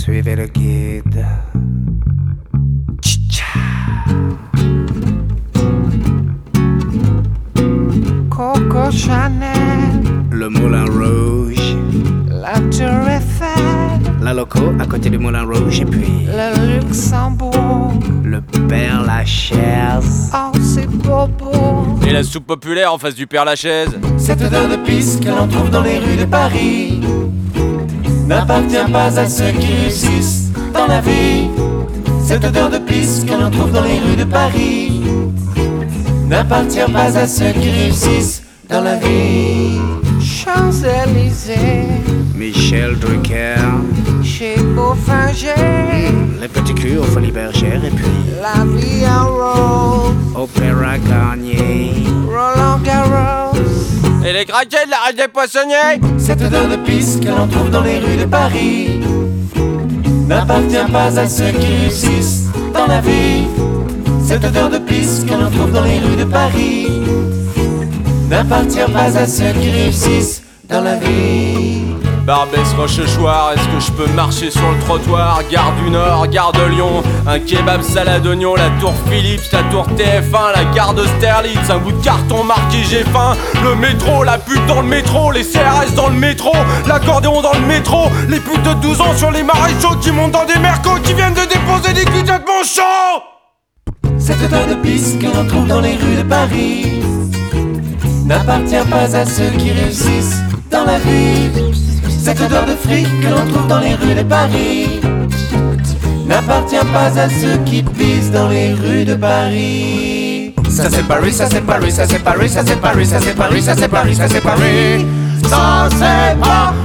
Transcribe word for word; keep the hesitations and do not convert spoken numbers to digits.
Suivez le guide. Tcha-tcha. Coco Chanel, le Moulin Rouge, la Tour Eiffel, la Loco à côté du Moulin Rouge et puis le Luxembourg, le Père Lachaise. Oh, c'est beau beau. Et la soupe populaire en face du Père Lachaise. Cette odeur de pisse que l'on trouve dans les rues de Paris n'appartient pas à ceux qui réussissent dans la vie. Cette odeur de pisse que l'on trouve dans les rues de Paris n'appartient pas à ceux qui réussissent dans la vie. Champs-Élysées, Michel Drucker, chez Beaufinger, les petits culs aux Folies Bergères et puis la vie en rose, Opéra Garnier, Roland Garros et les craquets de la Reine des Poissonniers. Cette odeur de pisse que l'on trouve dans les rues de Paris n'appartient pas à ceux qui réussissent dans la vie. Cette odeur de pisse que l'on trouve dans les rues de Paris n'appartient pas à ceux qui réussissent dans la vie. Barbès, Rochechouart, est-ce que je peux marcher sur le trottoir? Gare du Nord, gare de Lyon, un kebab salade d'oignon, la tour Philips, la tour T F un, la gare d'Austerlitz, un bout de carton marqué j'ai faim, le métro, la pute dans le métro, les C R S dans le métro, l'accordéon dans le métro, les putes de douze ans sur les maréchaux qui montent dans des mercos, qui viennent de déposer des culs de mon champ. Cette odeur de pisse que l'on trouve dans les rues de Paris n'appartient pas à ceux qui réussissent dans la vie. Cette odeur de fric que l'on trouve dans les rues de Paris n'appartient pas à ceux qui pissent dans les rues de Paris. Ça c'est Paris, ça c'est Paris, ça c'est Paris, ça c'est Paris, ça c'est Paris, ça c'est Paris, ça c'est Paris. Ça c'est Paris.